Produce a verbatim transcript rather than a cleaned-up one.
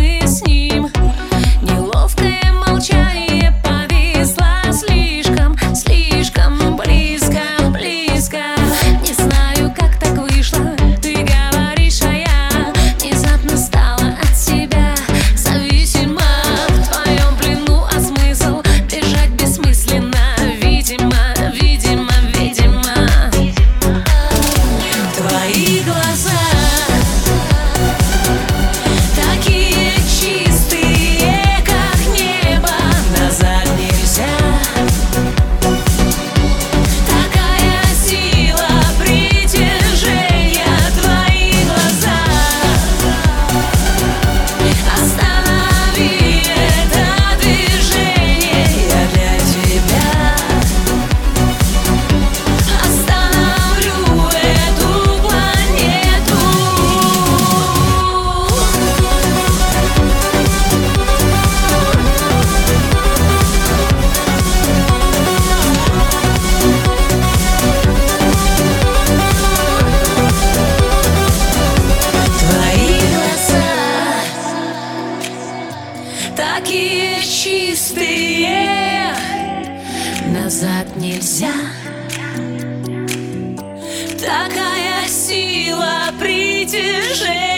мы с ним. Неловкое молчание повисло слишком, слишком близко, близко. Не знаю, как так вышло, ты говоришь, а я внезапно стала от тебя зависима. В твоем плену, а смысл бежать бессмысленно. Видимо, видимо, видимо. Твои глаза такие чистые, как небо, назад нельзя. Такая сила притяжения. Твои глаза, останови это движение. Я для тебя остановлю эту планету. Твои глаза такие чистые, назад нельзя. Такая сила притяжения.